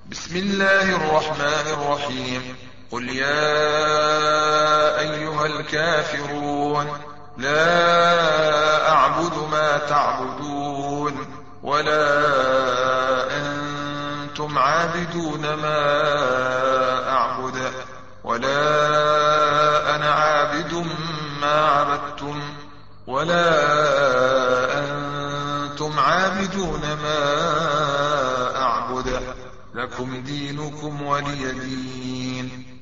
بسم الله الرحمن الرحيم. قل يا أيها الكافرون لا أعبد ما تعبدون ولا أنتم عابدون ما أعبد ولا أنا عابد ما عبدتم ولا أنتم عابدون ما أعبد. لكم دينكم ولي دين.